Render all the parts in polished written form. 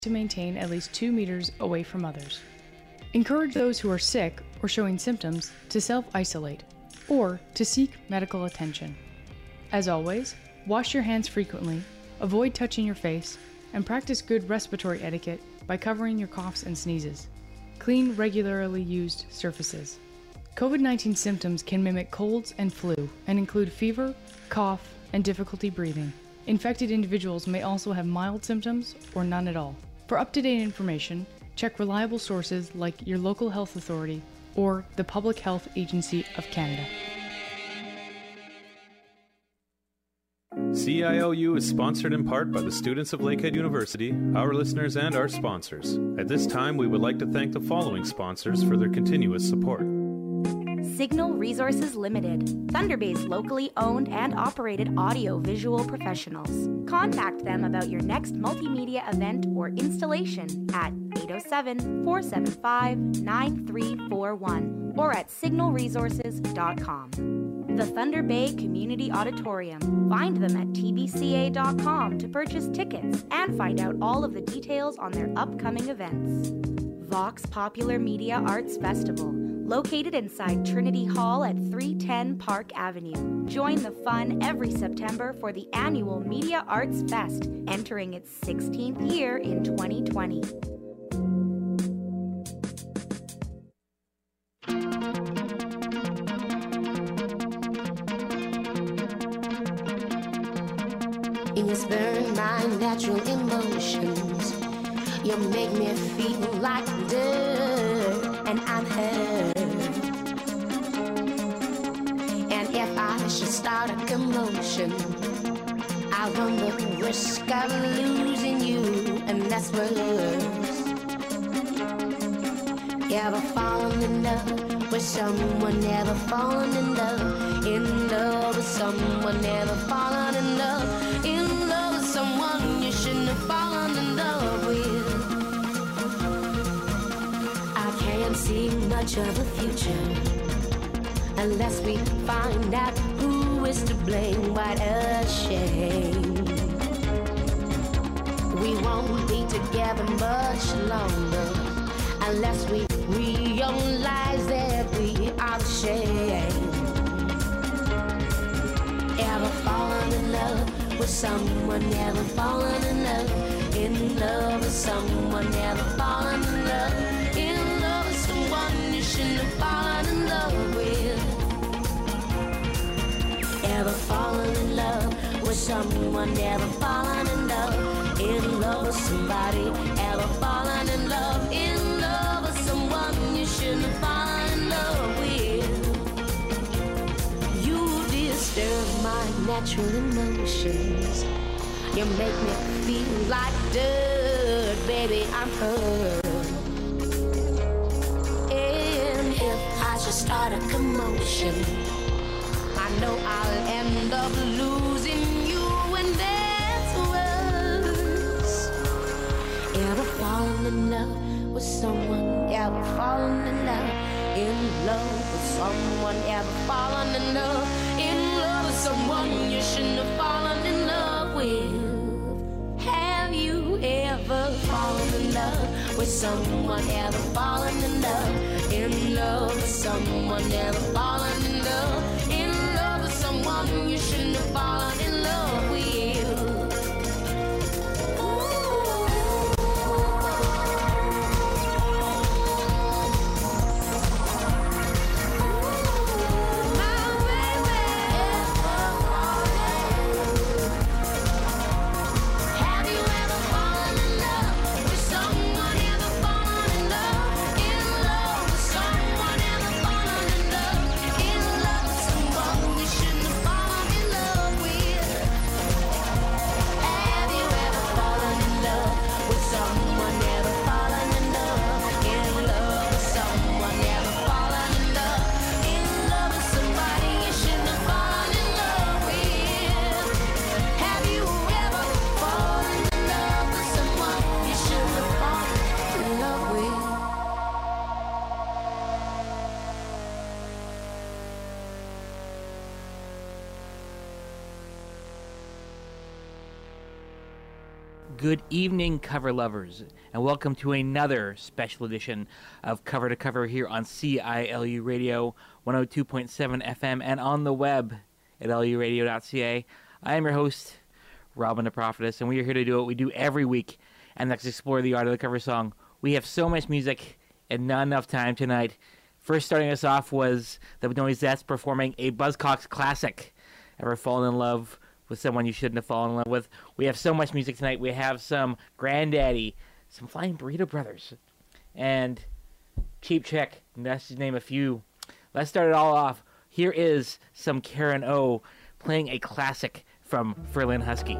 to maintain at least 2 meters away from others. Encourage those who are sick or showing symptoms to self-isolate or to seek medical attention. As always, wash your hands frequently, avoid touching your face, and practice good respiratory etiquette by covering your coughs and sneezes. Clean regularly used surfaces. COVID-19 symptoms can mimic colds and flu and include fever, cough, and difficulty breathing. Infected individuals may also have mild symptoms or none at all. For up-to-date information, check reliable sources like your local health authority or the Public Health Agency of Canada. CIOU is sponsored in part by the students of Lakehead University, our listeners, and our sponsors. At this time, we would like to thank the following sponsors for their continuous support. Signal Resources Limited, Thunder Bay's locally owned and operated audio-visual professionals. Contact them about your next multimedia event or installation at 807-475-9341 or at signalresources.com. The Thunder Bay Community Auditorium. Find them at tbca.com to purchase tickets and find out all of the details on their upcoming events. Vox Popular Media Arts Festival, located inside Trinity Hall at 310 Park Avenue. Join the fun every September for the annual Media Arts Fest, entering its 16th year in 2020. You spurn my natural emotions. You make me feel like dirt, and I'm hurt. And if I should start a commotion, I run the risk of losing you, and that's worse. Ever fallen in love with someone? Ever fallen in love with someone? Ever fallen in love with someone you shouldn't have fallen in love with? I can't see much of a future unless we find out who is to blame. What a shame. We won't be together much longer unless we realize that we are the same. Ever fallen in love with someone? Ever fallen in love with someone? Ever fallen in love with someone you shouldn't have fallen in love with? Ever fallen in love with someone? Ever fallen in love with somebody? Ever fallen in love with someone you shouldn't have fallen in love with? You disturb my natural emotions. You make me feel like dirt, baby, I'm hurt. And if I should start a commotion, I know I'll end up losing you, and that's worse. Ever fallen in love with someone? Ever fallen in love with someone? Ever fallen in love with someone you shouldn't have fallen in love with? Have you ever fallen in love with someone? Ever fallen in love with someone? Ever fallen in love with someone you shouldn't have fallen in love with? Good evening, cover lovers, and welcome to another special edition of Cover to Cover here on CILU Radio 102.7 FM and on the web at luradio.ca. I am your host, Robin the Prophetess, and we are here to do what we do every week, and that's explore the art of the cover song. We have so much music and not enough time tonight. First starting us off was the Noisettes performing a Buzzcocks classic, Ever Fallen in Love with Someone You Shouldn't Have Fallen in Love With. We have so much music tonight. We have some Grandaddy, some Flying Burrito Brothers, and Cheap Trick, and that's to name a few. Let's start it all off. Here is some Karen O playing a classic from Ferlin Husky.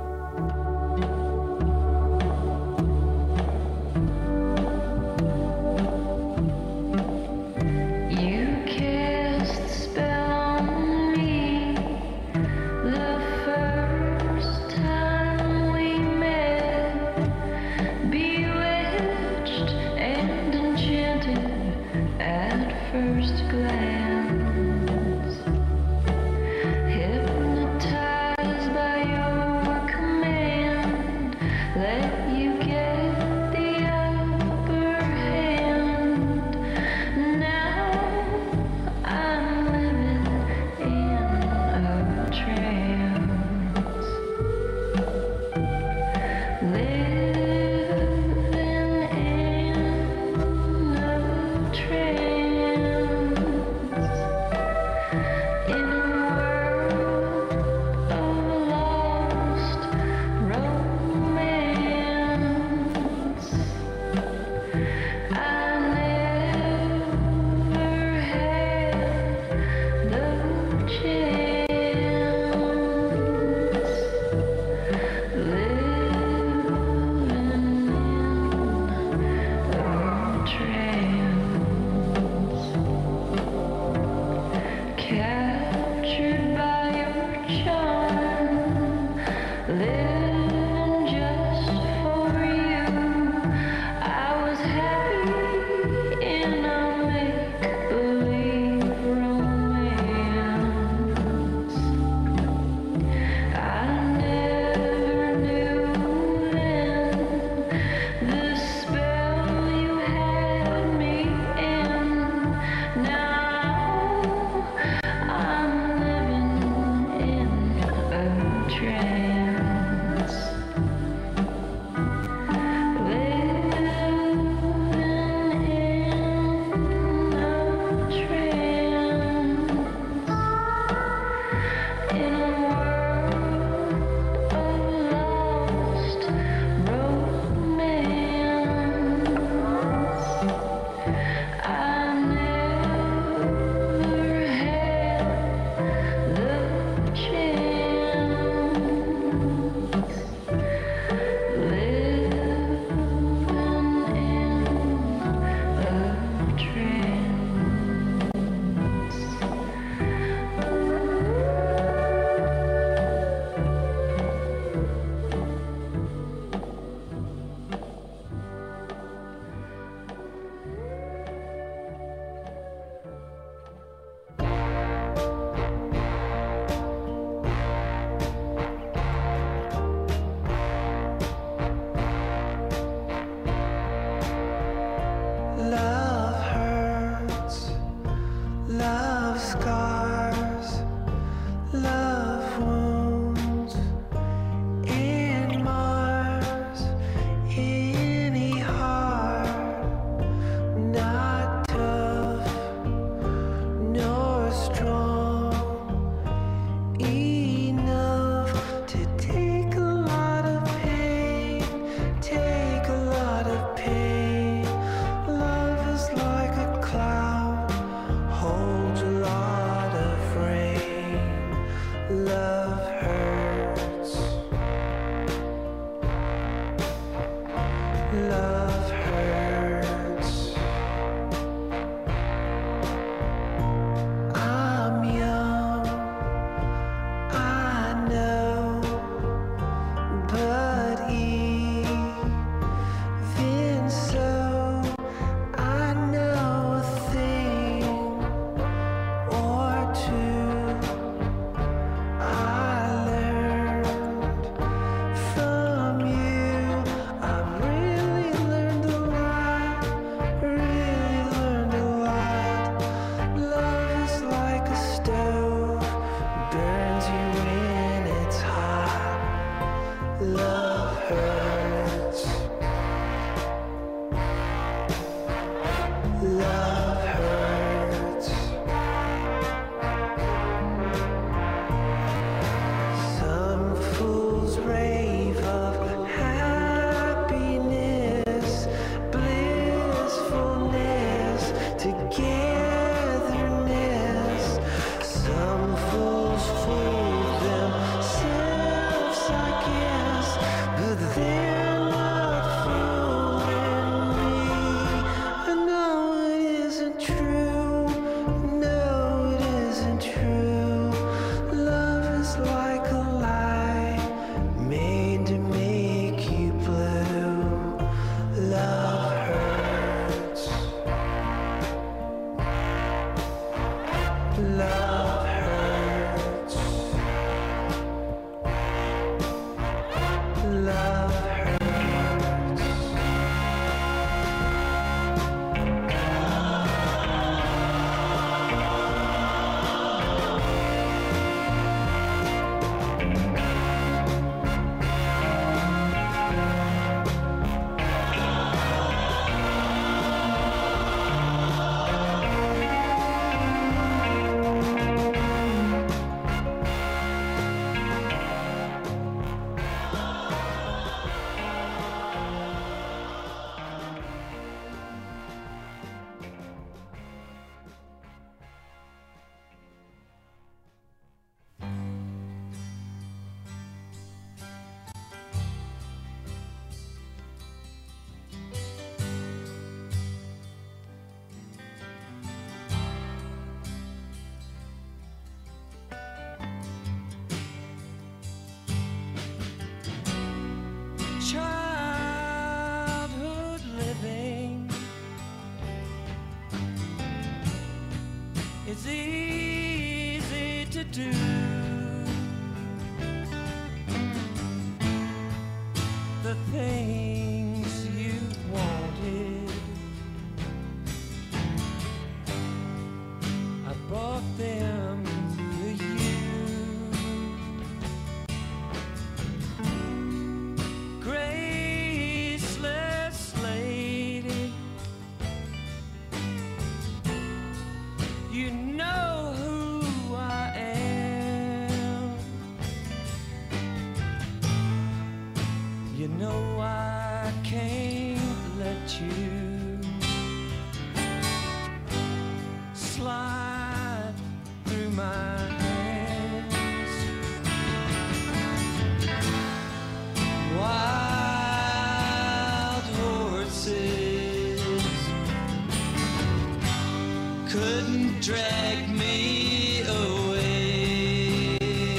drag me away.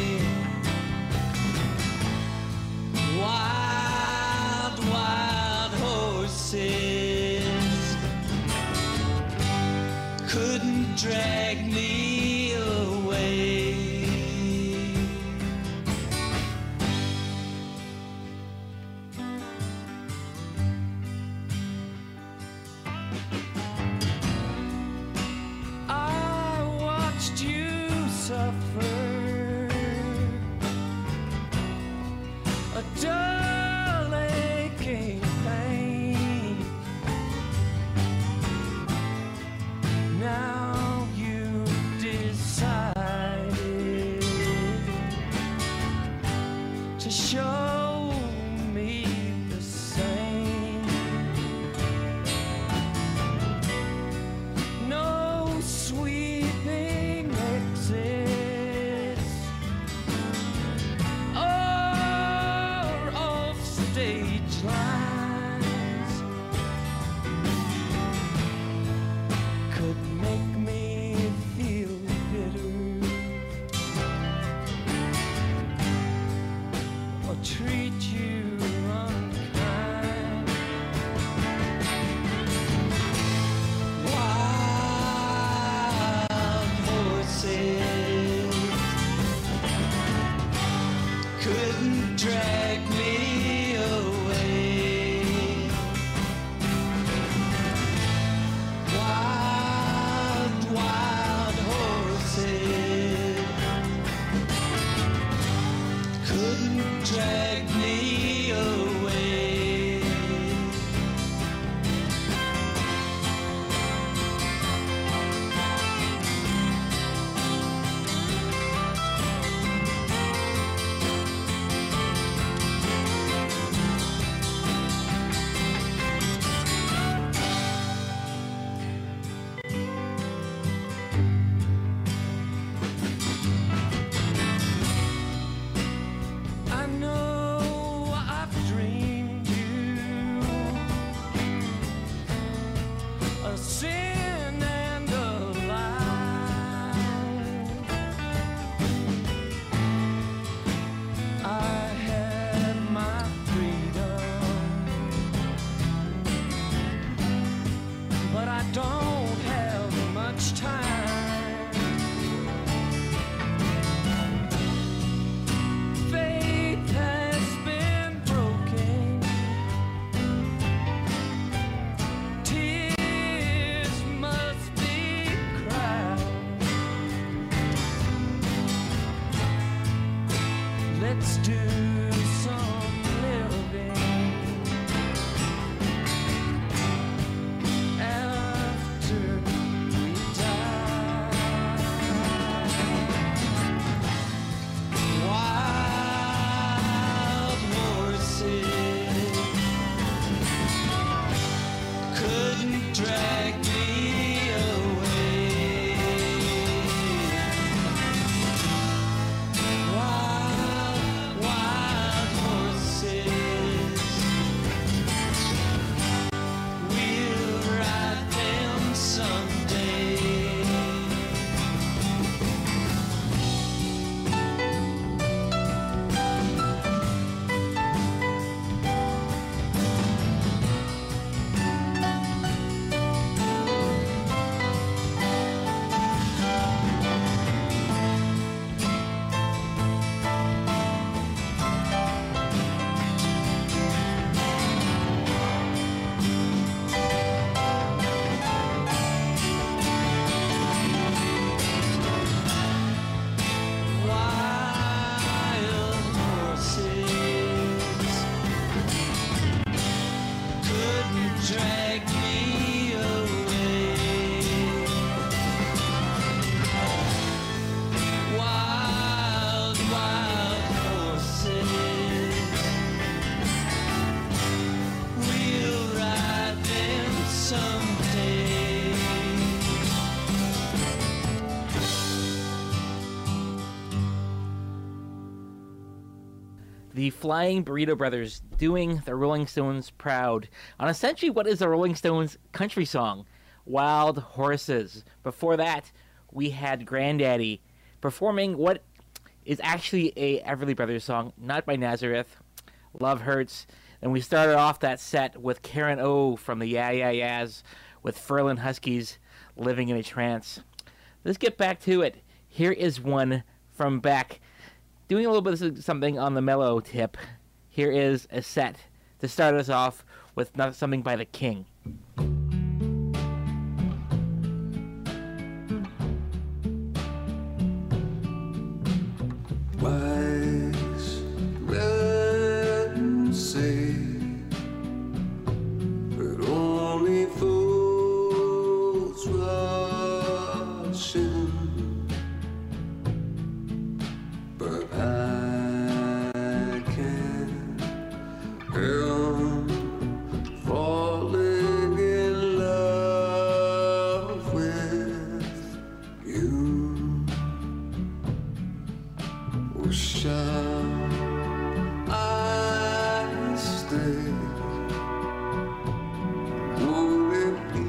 Wild, wild horses couldn't drag me away. A dull aching pain. Now you decided to show me the same. No sweeping exits or off stage lines could make me feel bitter or treat you unkind. Wild horses couldn't drag me away. Wild, wild horses couldn't drag me away. I know I've dreamed you a sin and a lie. I had my freedom, but I don't have much time. Faith has been broken. Tears must be cried. Let's do some living after we die. Wild horses couldn't drag me away. Wild, wild horses, we'll ride them someday. Wild horses couldn't drag me away. Wild, wild horses, we'll ride them someday. The Flying Burrito Brothers doing the Rolling Stones proud on essentially what is the Rolling Stones country song, Wild Horses. Before that, we had Grandaddy performing what is actually a Everly Brothers song, not by Nazareth, Love Hurts. And we started off that set with Karen O from the Yeah Yeah Yeahs with Ferlin Huskies, Living in a Trance. Let's get back to it. Here is one from Beck, doing a little bit of something on the mellow tip. Here is a set to start us off with something by The King. Wise men say that only fools rush in, but I can't help falling in love with you. Wish I stayed. Would it be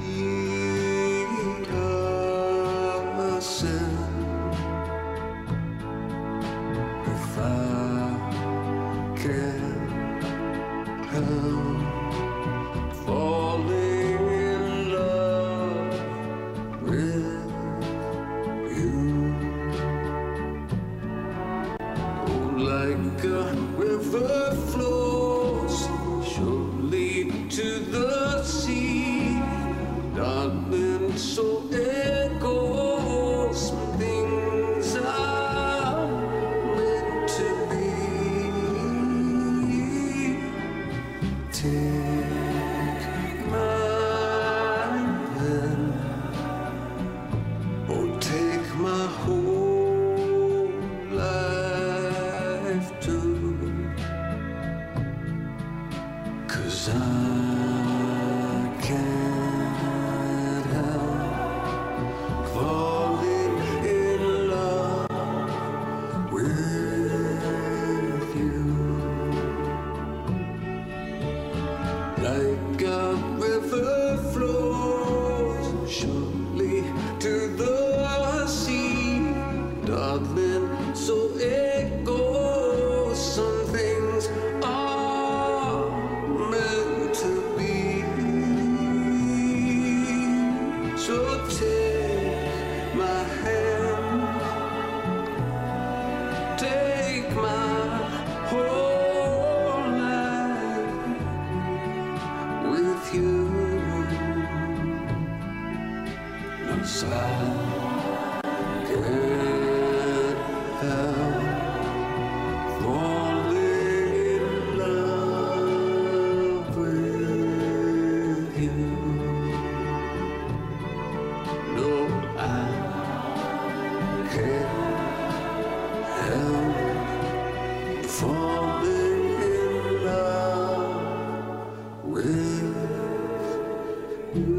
a sin if I can't help falling in love with you? Like a river flows surely to the sea, darling, so it goes. Things are meant to be. Take my hand, oh, take my whole life too, 'cause I can't help falling in love with you. Like a river flows surely to the sea, darling, so it goes. Some things are meant to be. So take my hand, take my whole life with you. 'Cause I can't help falling in love with you. No, I can't help falling in love with you.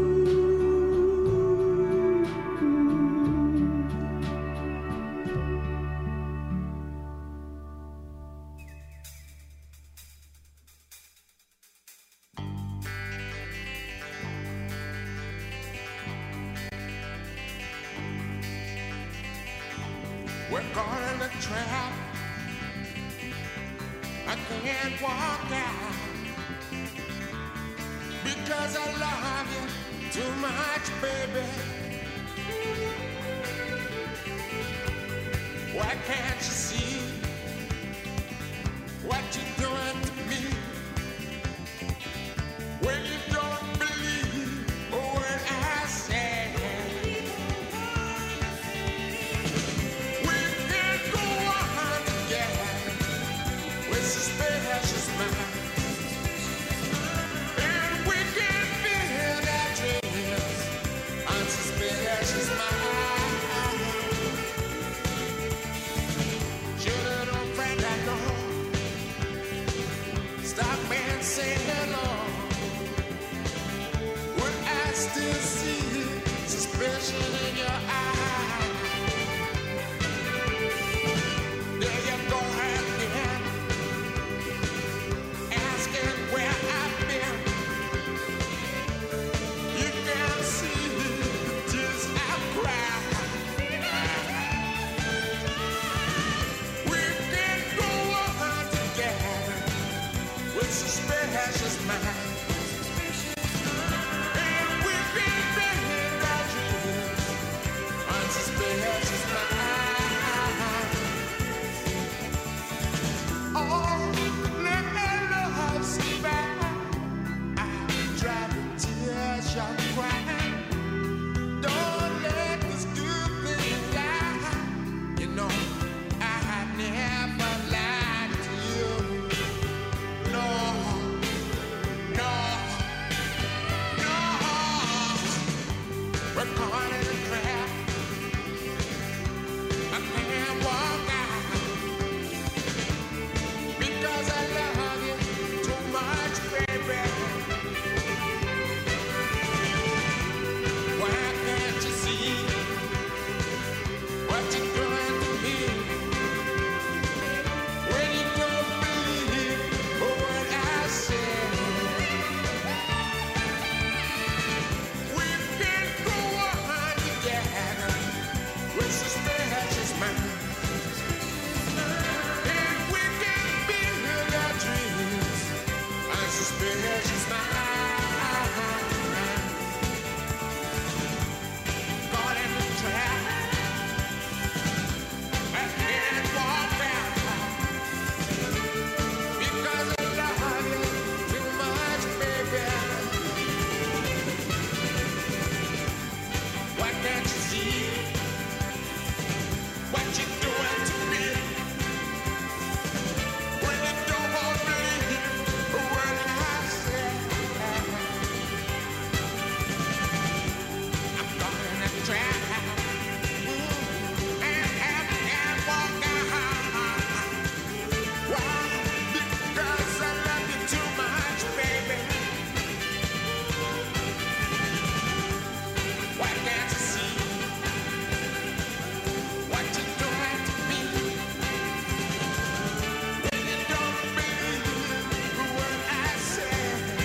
We're caught in a trap. I can't walk out because I love you too much, baby. Why can't you see what you're doing to me? When you don't believe what I say. Suspicious mind, and we can feel that dreams unsuspicious mind. your crying. Don't let this good thing die. You know, I never lied to you. No, no, no. We're caught in a trap. I can't walk out because I love you too much, baby. Why can't you see what you're doing to me when you don't believe what I say? We can go on together with suspicious minds, and we can build our dreams on suspicious minds. Caught in the trap, I can't walk out because I love you too much, baby. Why can't you see what you're doing to me when you don't believe what I say? I'm caught in a trap, and I can't walk out. Why? Because I love you too much, baby. Why can't you see what you're doing to me when you don't believe what I say?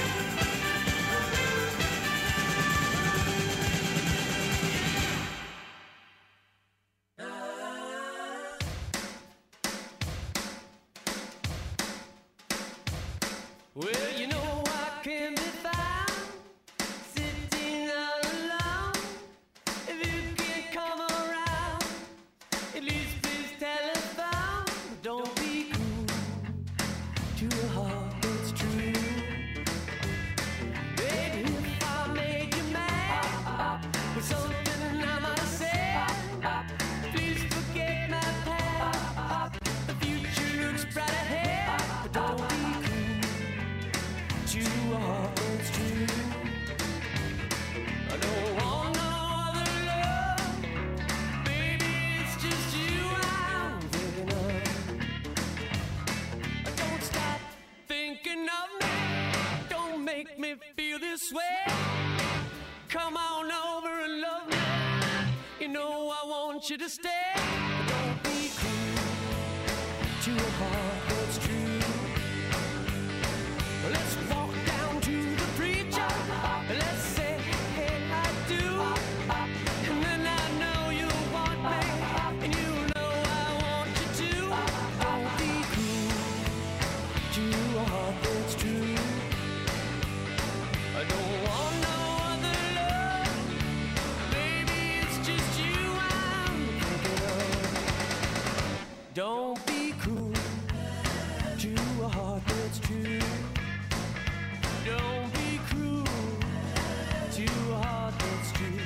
Well, you know I can be found sitting all alone. If you can't come around, at least please telephone. Don't be cruel to a heart that's true. Baby, if I made you mad with something I might say, please forget my past. The future looks bright ahead, but don't be cruel to a heart that's true. I don't want no other love, baby, it's just you I'm thinking of. Don't stop thinking of me, don't make me feel this way. Come on over and love me, you know I want you to stay. Don't be cruel to a heart that's true. Let's walk down to the preacher. Let's say, hey, I do. And then I know you want me, and you know I want you to. Don't be cruel to a heart that's true. I don't want no other love, baby, it's just you I'm thinking of. Don't be cruel to a heart that's true. Don't be cruel to a heart that's true.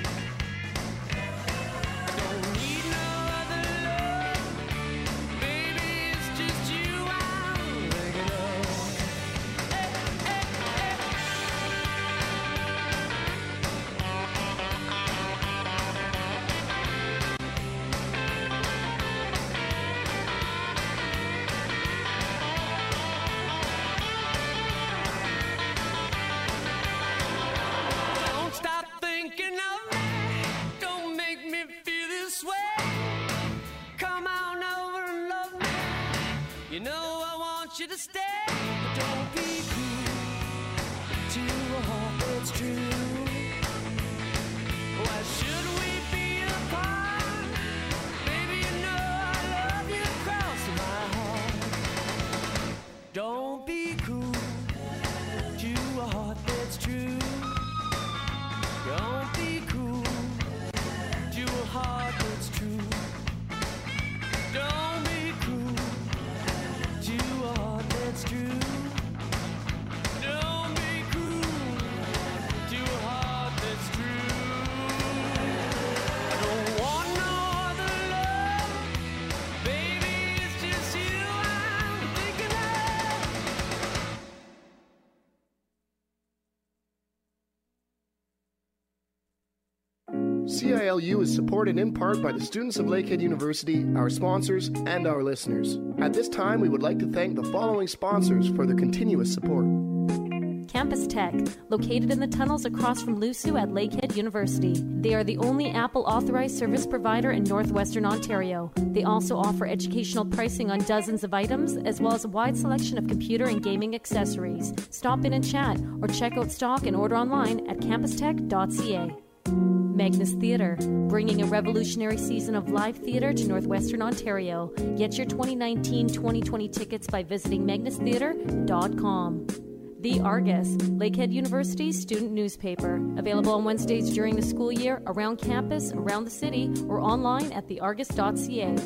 Don't need no other love, baby, it's just you I'm thinking of. Hey, hey, hey. CILU is supported in part by the students of Lakehead University, our sponsors, and our listeners. At this time, we would like to thank the following sponsors for their continuous support. Campus Tech, located in the tunnels across from LUSU at Lakehead University. They are the only Apple authorized service provider in northwestern Ontario. They also offer educational pricing on dozens of items, as well as a wide selection of computer and gaming accessories. Stop in and chat, or check out stock and order online at campustech.ca. Magnus Theatre, bringing a revolutionary season of live theatre to northwestern Ontario. Get your 2019-2020 tickets by visiting magnustheatre.com. The Argus, Lakehead University's student newspaper. Available on Wednesdays during the school year, around campus, around the city, or online at theargus.ca.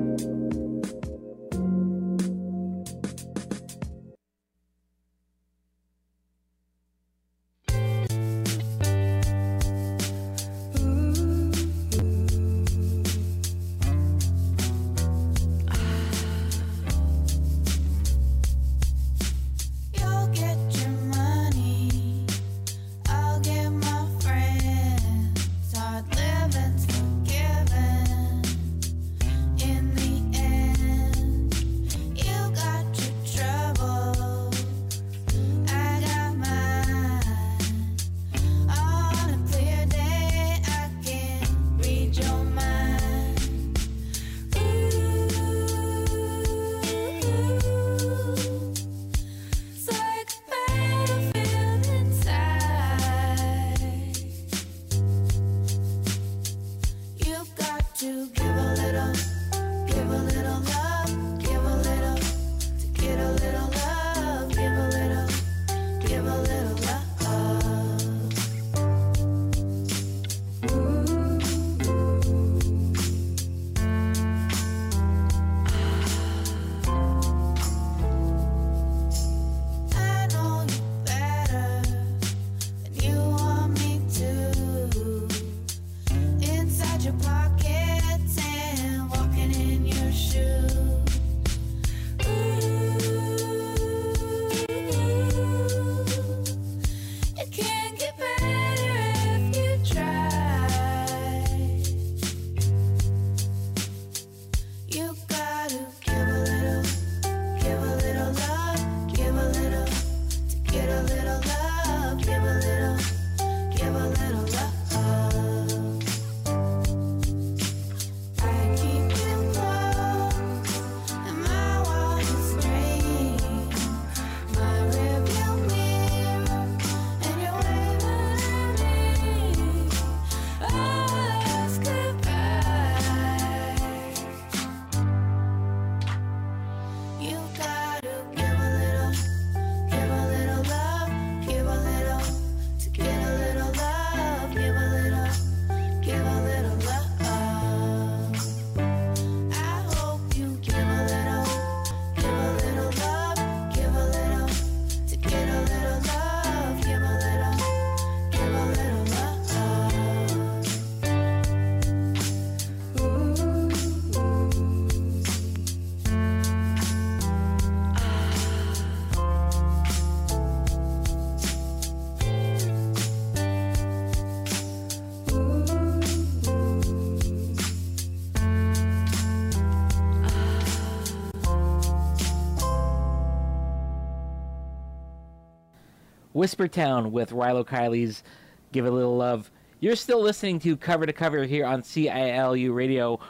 Whispertown with Rilo Kiley's Give a Little Love. You're still listening to Cover to Cover here on CILU Radio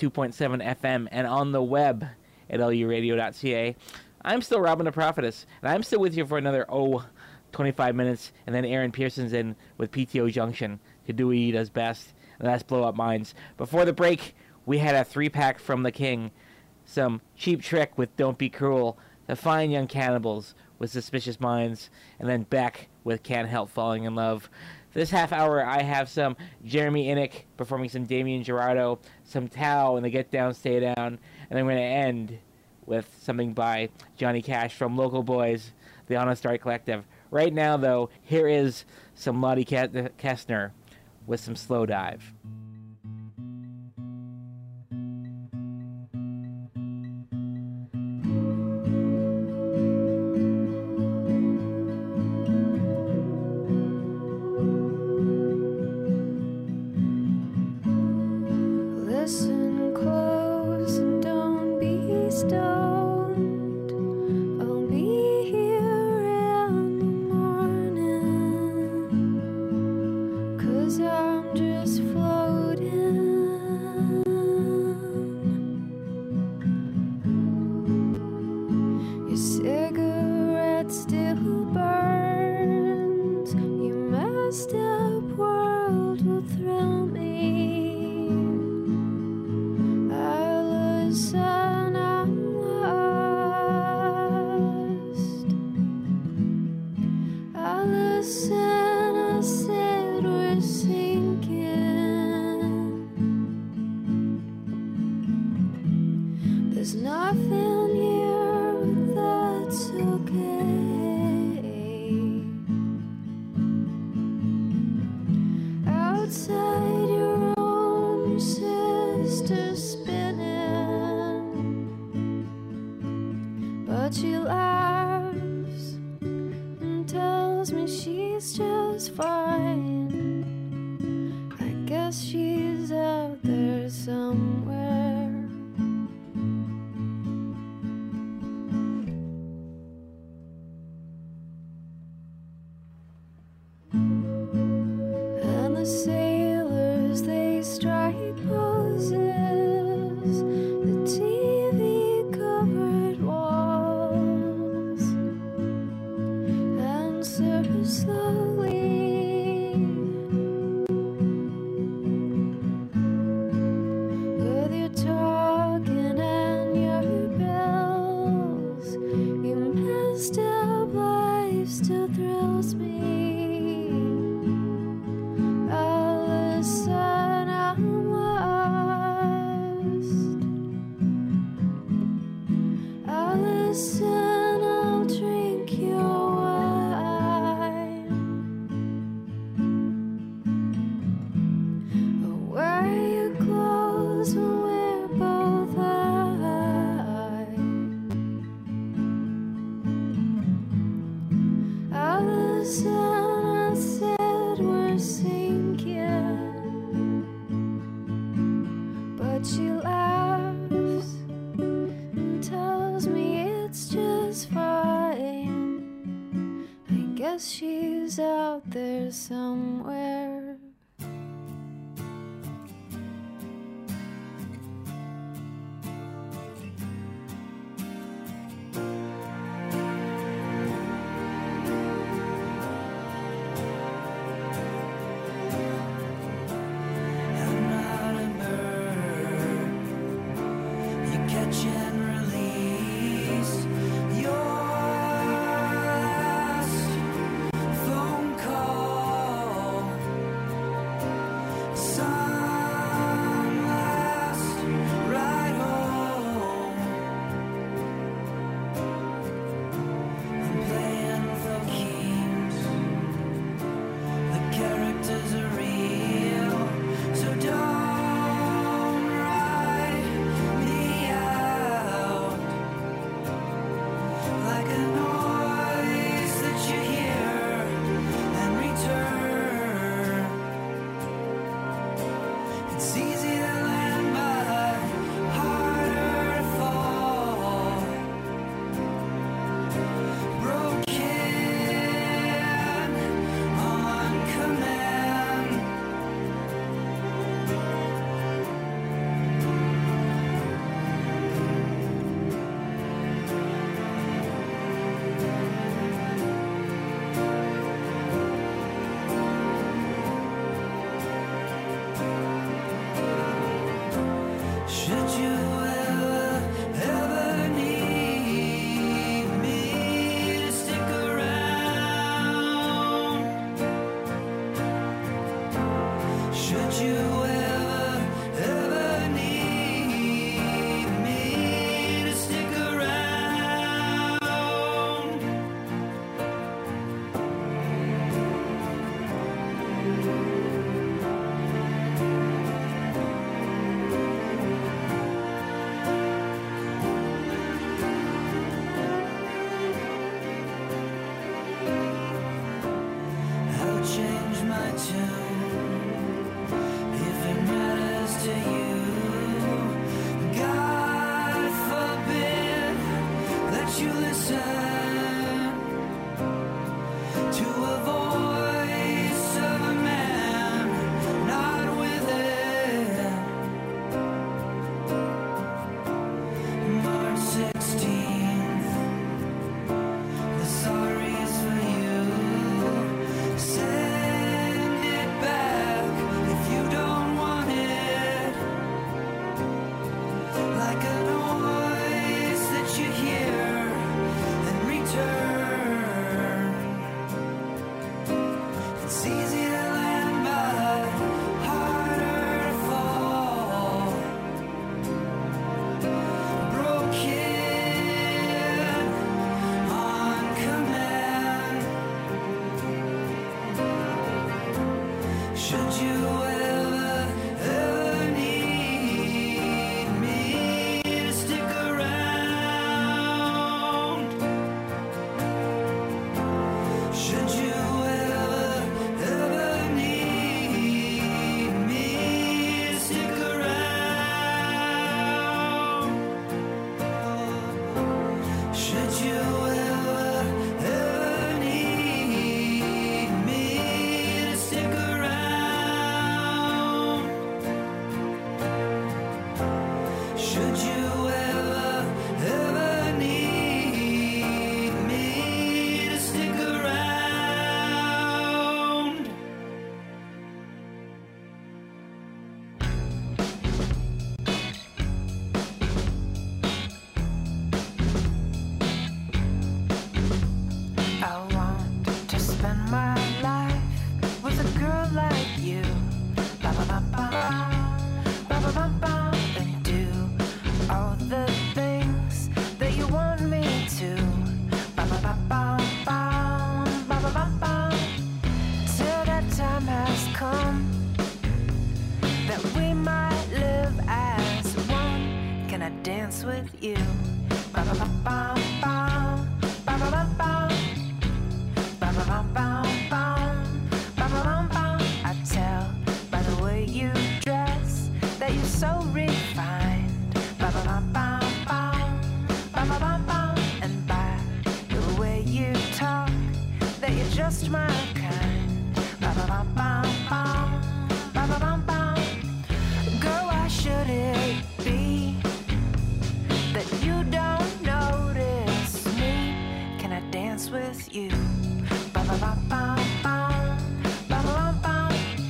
102.7 FM and on the web at luradio.ca. I'm still Robin the Prophetess, and I'm still with you for another 25 minutes, and then Aaron Pearson's in with PTO Junction to do what he does best, and that's blow up minds. Before the break, we had a 3-pack from the King, some Cheap Trick with Don't Be Cruel, the Fine Young Cannibals with Suspicious Minds, and then Beck with Can't Help Falling in Love. This half hour, I have some Jeremy Innick performing some Damien Gerardo, some Tao and the Get Down, Stay Down, and then we're going to end with something by Johnny Cash from Local Boys, the Honest Art Collective. Right now, though, here is some Lottie Kestner with some Slow Dive. 'cause I'm just floating. Your cigarette still burns. Your messed up world will thrill me. I listen, I'm lost. I listen, I said we're sinking. There's nothing here, but that's okay. Outside your own sister's spinning, but she laughs and tells me she's just fine. I guess she's out there somewhere. And the sailors, they strike poses. The TV covered walls answer slowly with your talking and your bells. Your messed up life still thrills me. I'll listen, I'm lost. I'll listen, I'll drink your wine. I'll wear your clothes and we're both high. I'll listen, I said we're sinking. But she laughs and tells me it's just fine. I guess she's out there somewhere. I'm not a bird. You catch and release. Your last phone call. Some last ride home. I'm playing for keeps. The characters are real, so don't write me out like a noise that you hear and return. It's easy to land, but harder to fall. Broken on command. Should you ever need me to stick around? Should you ever need me to stick around? I'll change my tune Should you ever need me to stick around? Should you ever need me to stick around? Should you ever need me to stick around? Should you ever need me to stick around? I want to spend my life with a girl like you. Ba ba ba ba, ba ba ba ba, and do all the things that you want me to. Ba ba ba ba ba, ba ba ba ba. Till that time has come that we might live as one. Can I dance with you? Ba ba ba ba ba, ba ba ba ba. Ba ba ba ba ba, ba ba ba ba. I tell by the way you dress that you're so refined. Ba ba ba ba ba, ba ba ba ba. And by the way you talk that you're just my kind. Ba ba ba ba ba, ba ba ba ba. Girl, why should it be that you don't notice me? Can I dance with you? Ba ba ba ba ba, ba ba ba ba,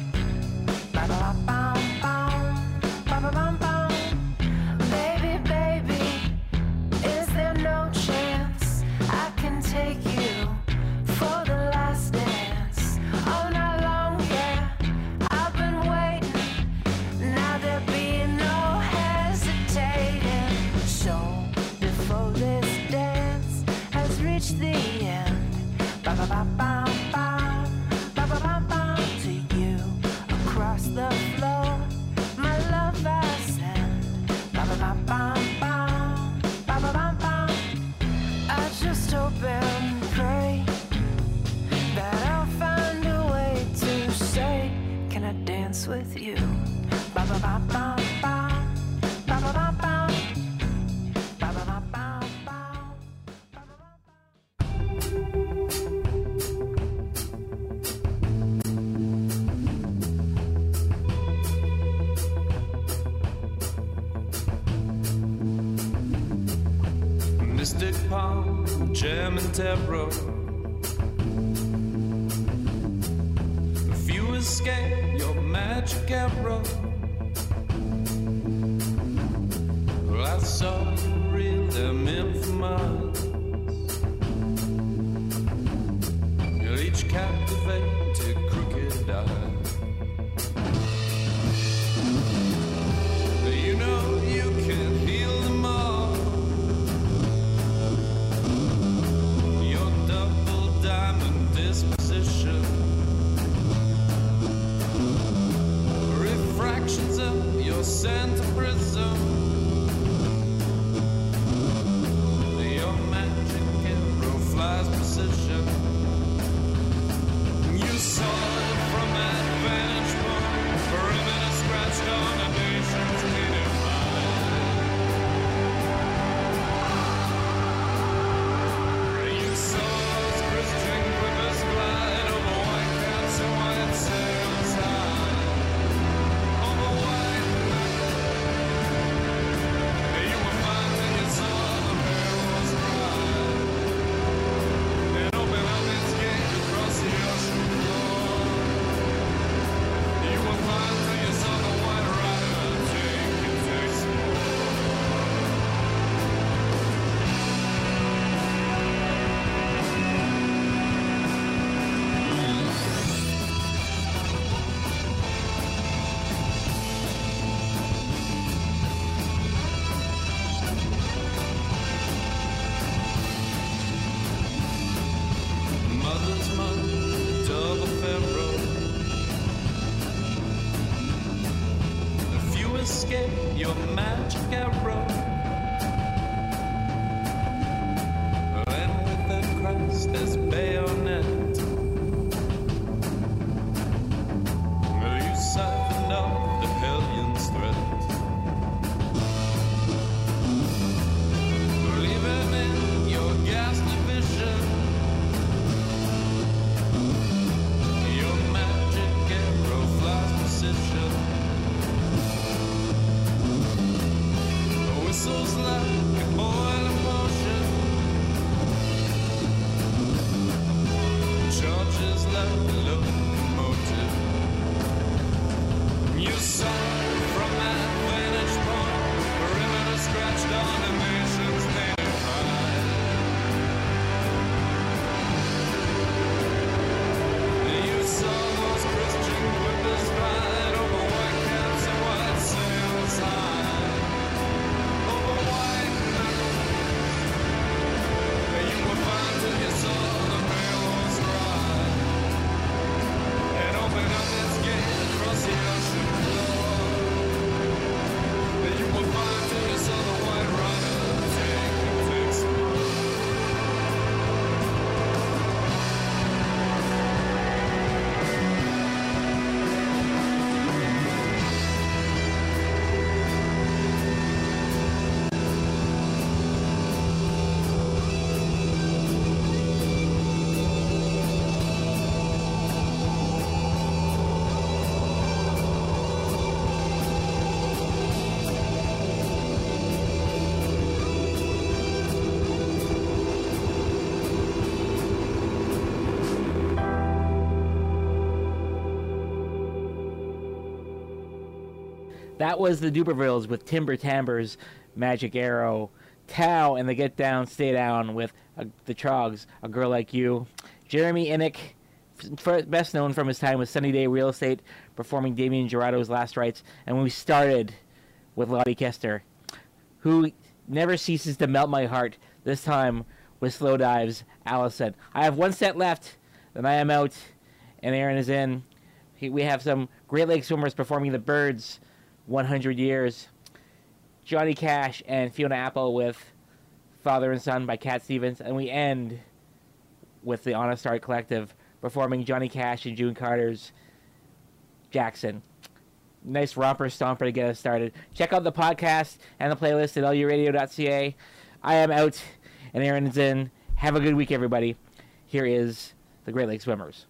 ba ba ba ba ba, ba ba ba ba. Baby, baby, is there no chance I can take you for the last dance? All night long, yeah, I've been waiting. Now there'll be no hesitating. So before this dance has reached the end, ba ba ba ba ba, ba ba ba ba. To you across the floor, my love I send. Ba ba ba ba ba, ba ba ba ba. I just hope and pray that I'll find a way to say, can I dance with you? Ba ba ba ba ba, ba ba ba ba, ba ba ba ba ba. Mystic palm, jam and terror. If you escape your magic arrow, well, I saw you reel them infamous. You'll each captivate a crooked eye. You know you can heal them all. Your double diamond disposition, refractions of your center prism, your magic arrow flies precision. You saw it from that vantage point, perimeter scratched on a nation's native mind. You saw those Christian clippers glide over white caps and white sails high, over white escape your magic arrow. And with the crest as bayonet, you siphoned off the hellion's threat. Leaving in your ghastly vision your magic arrow flies precision. Whistles like a boiling motion, charges like a locomotive. You saw from that vantage point, perimeter scratched on the nation's native high. You saw those Christian whippers ride over white caps and white sails high. Over white knuckles, you were fine till you saw the mailhorse ride and open up its gate across the ocean floor. You were fine till you saw the white rider take some more. That was the Dubervilles with Timber Tamber's Magic Arrow. Tao and the Get Down, Stay Down with the Trogs, A Girl Like You. Jeremy Innick, best known from his time with Sunny Day Real Estate, performing Damien Gerardo's Last Rites. And we started with Lottie Kester, who never ceases to melt my heart, this time with Slow Dive's Allison. I have one set left, then I am out, and Aaron is in. We have some Great Lake swimmers performing The Birds, 100 Years. Johnny Cash and Fiona Apple with Father and Son by Cat Stevens. And we end with the Honest Art Collective performing Johnny Cash and June Carter's Jackson. Nice romper stomper to get us started. Check out the podcast and the playlist at luradio.ca. I am out and Aaron's in. Have a good week, everybody. Here is the Great Lake Swimmers.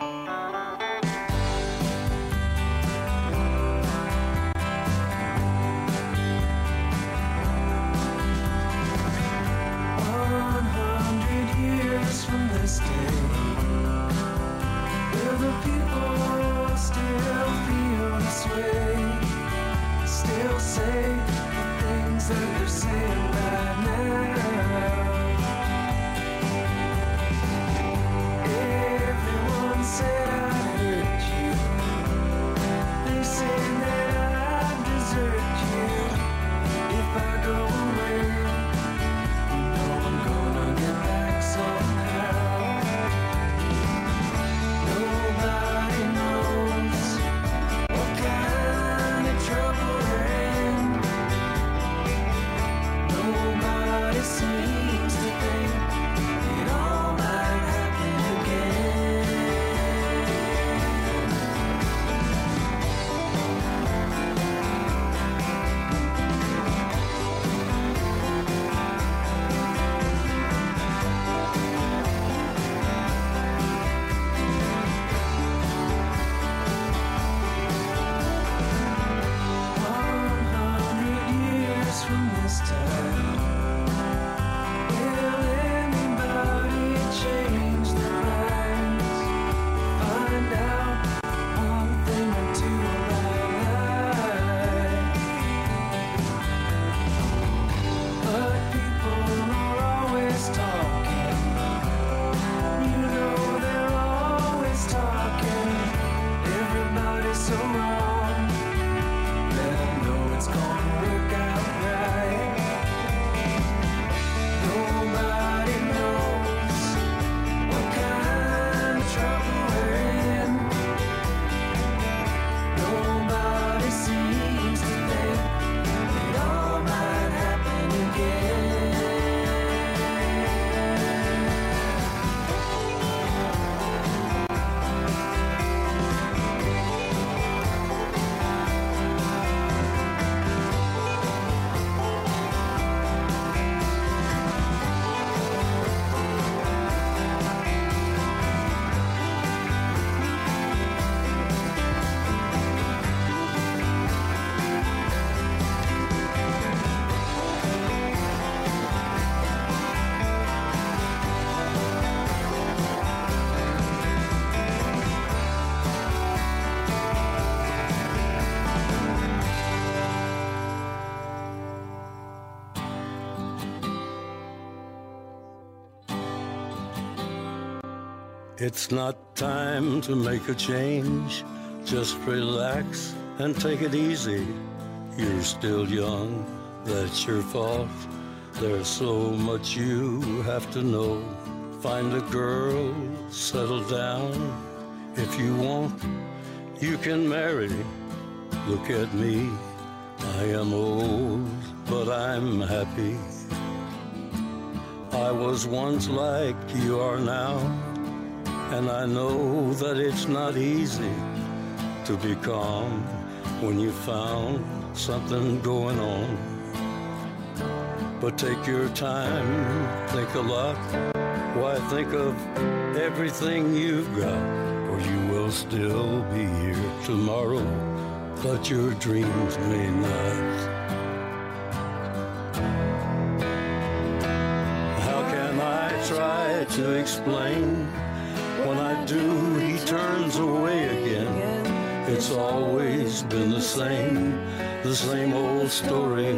From this day, will the people still feel this way? Still say the things that they're saying right now? Everyone It's not time to make a change. Just relax and take it easy. You're still young, that's your fault. There's so much you have to know. Find a girl, settle down. If you want, you can marry. Look at me, I am old, but I'm happy. I was once like you are now, and I know that it's not easy to be calm when you found something going on. But take your time, think a lot. Why, think of everything you've got, or you will still be here tomorrow, but your dreams may not. How can I try to explain? When I do, he turns away again. It's always been the same old story.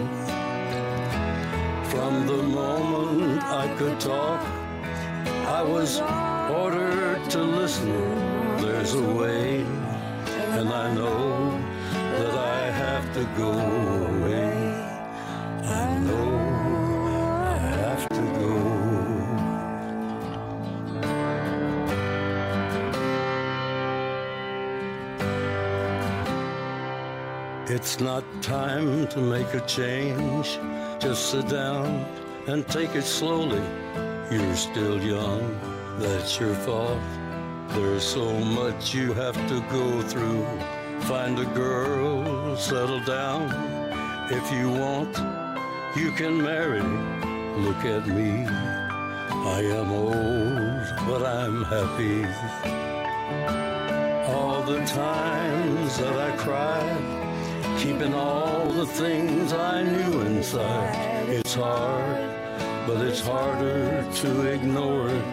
From the moment I could talk, I was ordered to listen. There's a way, and I know that I have to go away. I know I have to go. It's not time to make a change. Just sit down and take it slowly. You're still young, that's your fault. There's so much you have to go through. Find a girl, settle down. If you want, you can marry. Look at me, I am old, but I'm happy. All the times that I cried, keeping all the things I knew inside. It's hard, but it's harder to ignore it.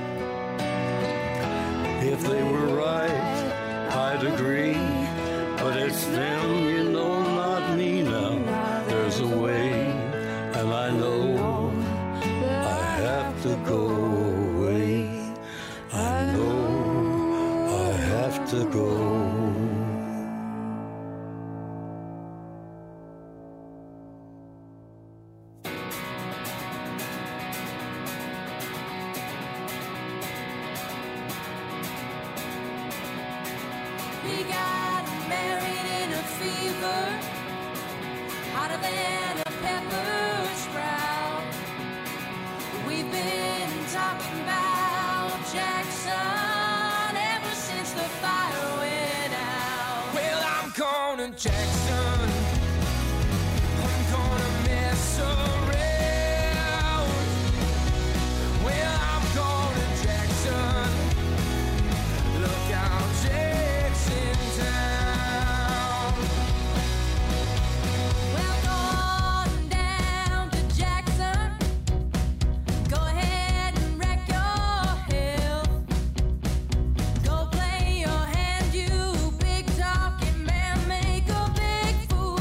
If they were right, I'd agree, but it's them, you know, not me now. There's a way, and I know I have to go away. I know I have to go. We got married in a fever, hotter than a pepper sprout. We've been talking about Jackson ever since the fire went out. Well, I'm going to Jackson. I'm gonna mess around. Well, I'm going to Jackson. Look out, Jackson town. Well, going down to Jackson. Go ahead and wreck your health. Go play your hand, you big talking man. Make a big fool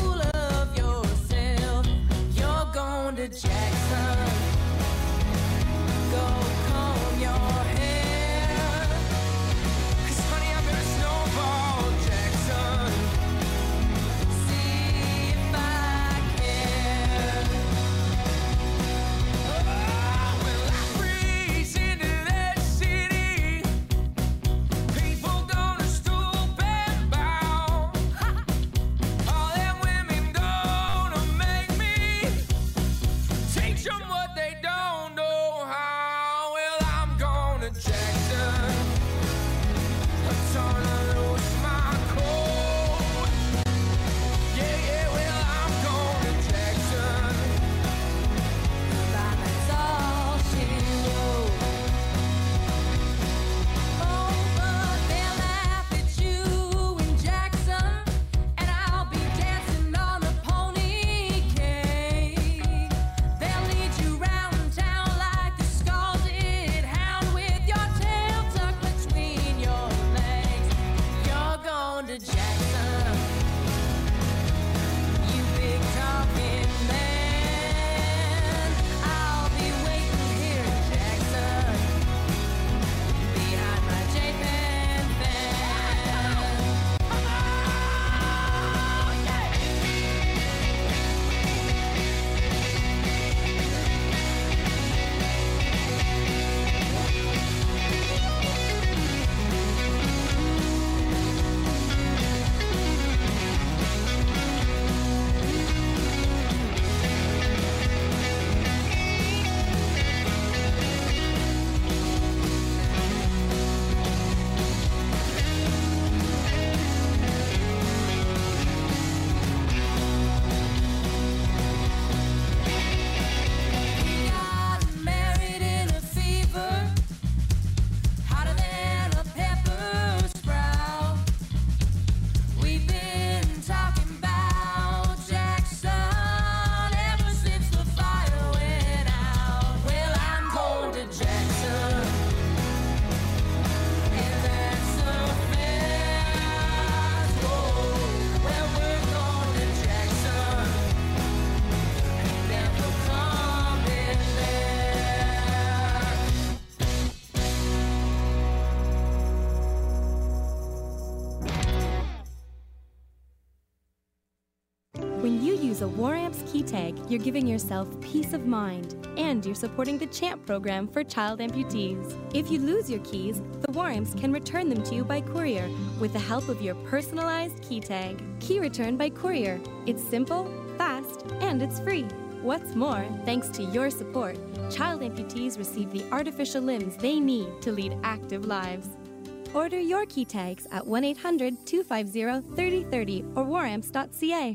a War Amps key tag, you're giving yourself peace of mind, and you're supporting the CHAMP program for child amputees. If you lose your keys, the War Amps can return them to you by courier with the help of your personalized key tag. Key return by courier. It's simple, fast, and it's free. What's more, thanks to your support, child amputees receive the artificial limbs they need to lead active lives. Order your key tags at 1-800-250-3030 or waramps.ca.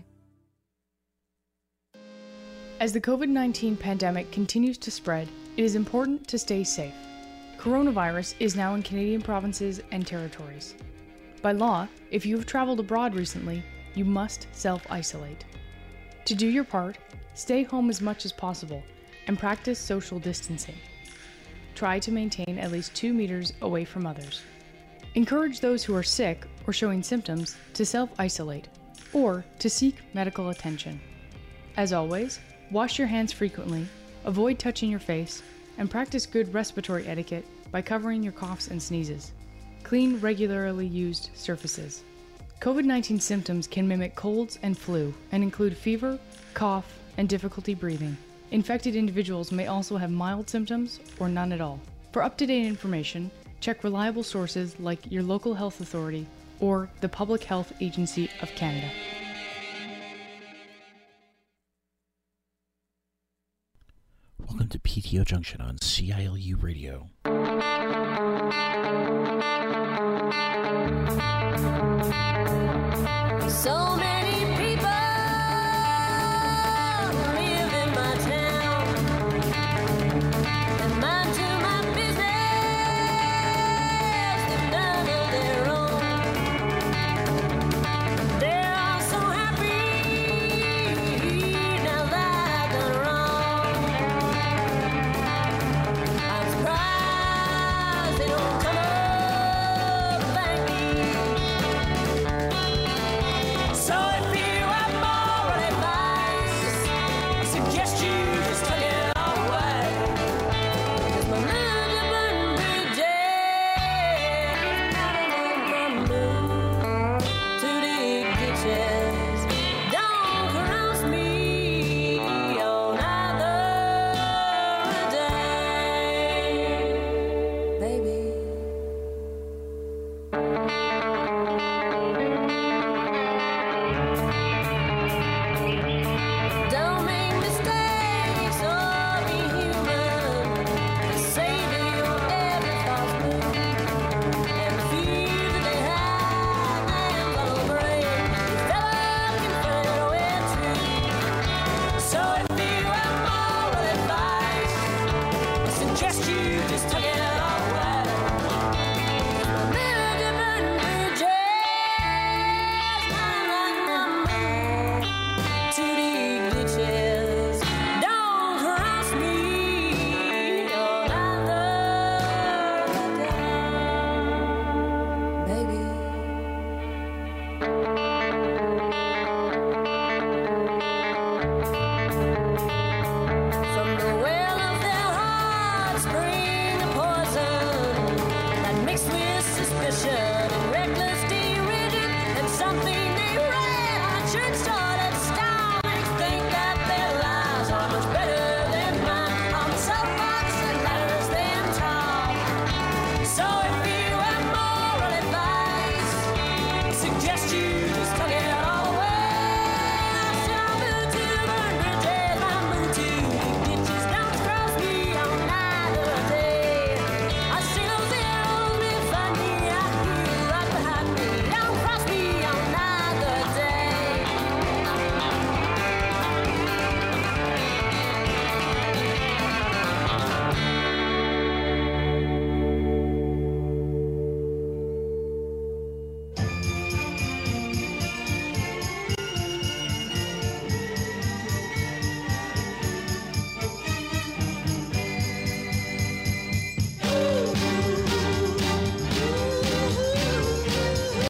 As the COVID-19 pandemic continues to spread, it is important to stay safe. Coronavirus is now in Canadian provinces and territories. By law, if you have traveled abroad recently, you must self-isolate. To do your part, stay home as much as possible and practice social distancing. Try to maintain at least 2 meters away from others. Encourage those who are sick or showing symptoms to self-isolate or to seek medical attention. As always, wash your hands frequently, avoid touching your face, and practice good respiratory etiquette by covering your coughs and sneezes. Clean regularly used surfaces. COVID-19 symptoms can mimic colds and flu and include fever, cough, and difficulty breathing. Infected individuals may also have mild symptoms or none at all. For up-to-date information, check reliable sources like your local health authority or the Public Health Agency of Canada. Welcome to PTO Junction on CILU Radio. So many people live in my town, and mind to my business, they've none of their own. They're all so happy now that I've done wrong. I'm surprised they don't come up and thank me. So if you have moral advice, I suggest you just tuck it all away. 'Cause my mind is burning bridges, not enough from blue to dig ditches.